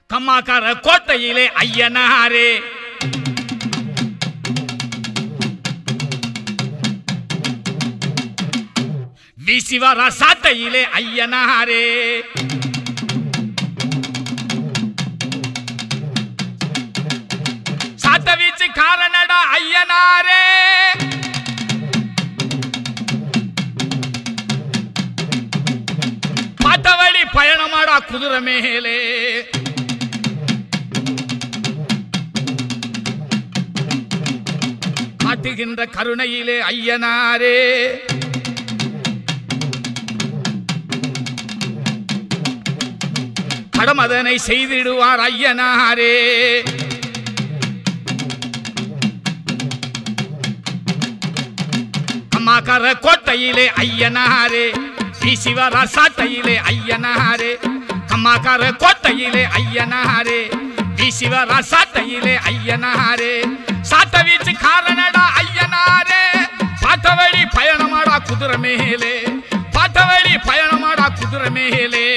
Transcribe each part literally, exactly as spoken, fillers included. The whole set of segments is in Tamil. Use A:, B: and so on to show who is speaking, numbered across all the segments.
A: கம்மாக்கார கோட்டையிலே ஐயனாரே வீசி வர சாட்டையிலே ஐயனாரே சாட்ட வீச்சு காரணடா ஐயனாரே பாட்டவழி பயணமாடா குதிரை மேலே காட்டுகின்ற கருணையிலே ஐயனாரே கடமதனை செய்திடுவார் ஐயனாரே கம்மாக்கார கோட்டையிலே ஐயனாரே வீசிவர சாட்டையிலே ஐயனாரே கம்மாக்கார கோட்டையிலே ஐயனாரே வீசிவர சாட்டையிலே ஐயனாரே சாட்ட வீச்சு காரணடா ஐயனாரே பாட்டவழி பயணமாடா குதிரை மேலே பாட்டவழி பயணமாடா குதிரை மேலே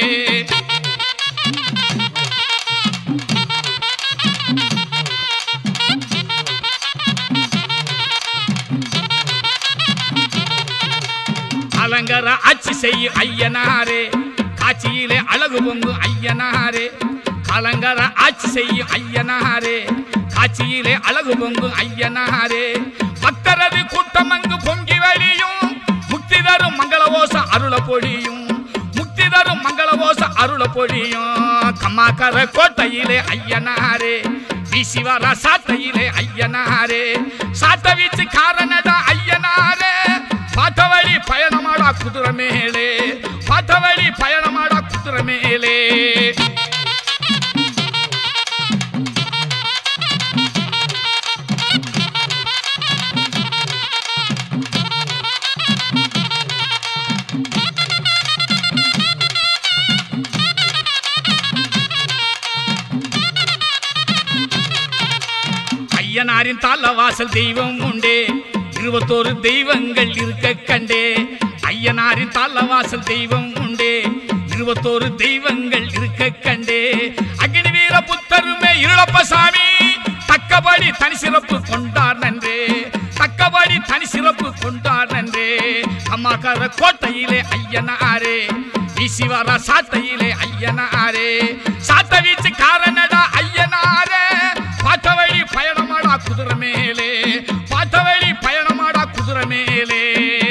A: அலங்கர ஆட்சி செய்யும் ஐயனாரே காட்சியிலே அழகு பொங்கு ஐயனாரே அலங்கர ஆட்சி செய்யும் ஐயனாரே காட்சியிலே அழகு பொங்கு ஐயனாரே பக்தரது கூட்டம் அங்கு பொங்கி வழியும் முக்தி தரும் மங்களவோச அருள பொழியும் முக்தி தரும் மங்களவோச அருள பொழியும் கம்மாக்கார கோட்டையிலே ஐயனாரே வீசி வர சாட்டையிலே ஐயனாரே சாட்ட வீச்சு காரணடா ஐயனாரே பாட்டவழி பயணமாடா குதிரை மேலே பாட்டவழி பயணமாடா குதிரை மேலே ஐயனாரின் தாளவாசல் தெய்வம் உண்டே இருபத்தோரு தெய்வங்கள் இருக்க கண்டே ஐயனாரின் தாளவாசல் தெய்வம் உண்டே இருபத்தோரு தெய்வங்கள் இருக்க கண்டே அக்னி வீர புத்தருமே இருளப்ப சாமி தக்கபடி தனி சிறப்பு கொண்டார் நன்றே தக்கபடி தனி சிறப்பு கொண்டார் நன்றே கம்மாக்கார கோட்டையிலே ஐயனாரே வீசி வர சாட்டையிலே ஐயனாரே சாட்ட வீச்சு காரணடா ஐயனாரே பாட்டவழி பயணமாடா குதிரை மேலே பாட்டவழி பயணமாடா குதிரை மேலே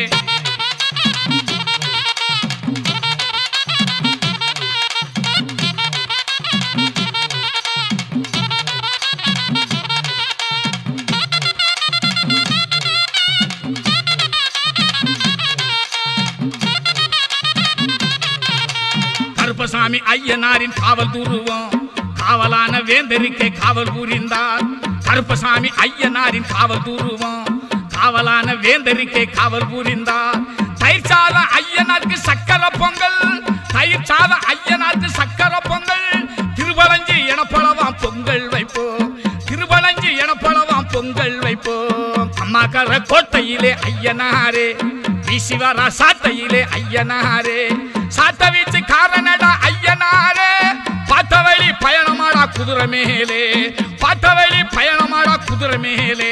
A: கருப்பசாமி ஐயனாரின் காவல் துருவம் காவலான வேந்தருக்கே காவல் புரிந்தார் கருப்பசாமி ஐயனாரின் காவல் துருவம் காவலான வேந்தருக்கே காவல் புரிந்தார் தயிர் சாத ஐயனாருக்கு சக்கர பொங்கல் தயிர் சாத ஐயனாருக்கு சக்கர பொங்கல் திருவலஞ்சி எனப்பளவாம் பொங்கல் வைப்போம் திருவலஞ்சி எனப்பளவாம் பொங்கல் வைப்போம் கம்மாக்கார கோட்டையிலே ஐயனாரே வீசி வர சாட்டையிலே ஐயனாரே சாட்ட வீச்சு காரணடா ஐயனாரே பாட்டவழி பயணமாடா குதிரை மேலே பாட்டவழி பயணமாடா குதிரை மேலே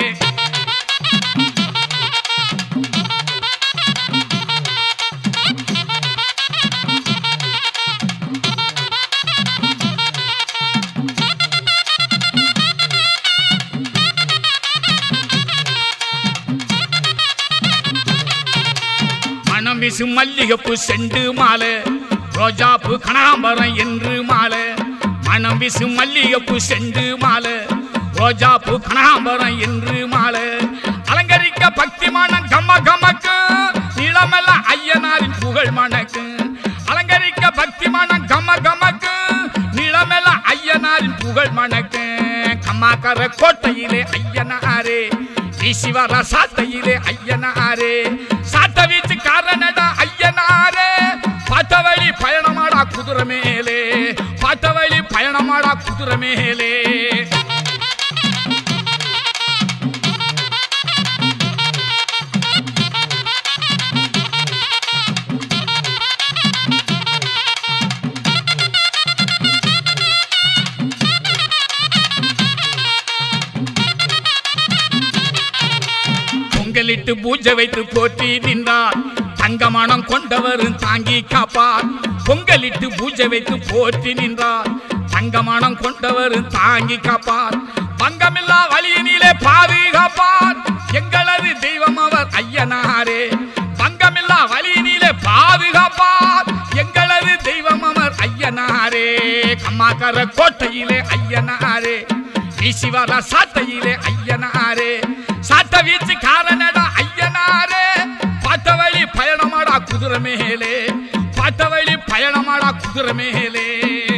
A: மனம் வீசு மல்லிகைப்பூ செண்டு மாலை ரோஜாப்பூ கனகாம்பரம் என்று மாலை மனம் வீசு மல்லிகைப்பூ செண்டு மாலை ரோஜாப்பூ கனகாம்பரம் என்று மாலை அலங்கரிக்க பக்தி மனம் கம்ம கமக்கு நிலமல்ல ஐயனாரின் புகழ் மணக்கு அலங்கரிக்க பக்தி மனம் கம்ம கமக்கு நிலமல்ல ஐயனாரின் புகழ் மணக்கு கம்மாக்கார கோட்டையிலே ஐயனாரே வீசி வர சாட்டையிலே ஐயனாரே சாட்ட வீச்சு காரணடா ஐயனாரே பாட்டவழி பயணமாடா குதிரை மேலே பாட்டவழி பயணமாடா குதிரை மேலே பொங்கலிட்டு பூஜை வைத்து போற்றி நின்றார். தங்கமனம் கொண்டவரும் தாங்கி காப்பார். பொங்கலிட்டு பூஜை வைத்து போற்றி நின்றார். தங்கமனம் கொண்டவரும் தாங்கி காப்பார். பங்கமில்லா வழியினிலே பாதுகாப்பார். எங்களது தெய்வம் அவர் ஐயனாரே. பங்கமில்லா வழியினிலே பாதுகாப்பார். எங்களது தெய்வம் அவர் ஐயனாரே. கம்மாக்கர கோட்டையிலே ஐயனாரே. வீசிவர சாட்டையிலே ஐயனாரே. சாட்ட வீச்சு காரணடா ஐயனாரே. பாட்ட வழி பயணமாடா குதிரை மேலே. பாட்ட வழி பயணமாடா குதிரை மேலே.